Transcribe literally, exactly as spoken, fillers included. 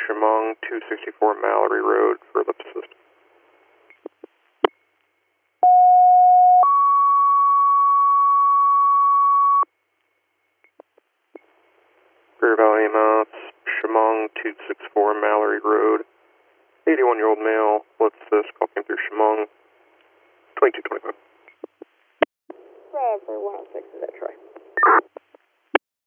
Chemung, two sixty-four Mallory Road for lip assist. Greer Valley E M S, Chemung, two sixty-four Mallory Road. eighty-one-year-old male, lip assist, call came through Chemung, twenty-two twenty-five. Forever one oh six, is that Troy?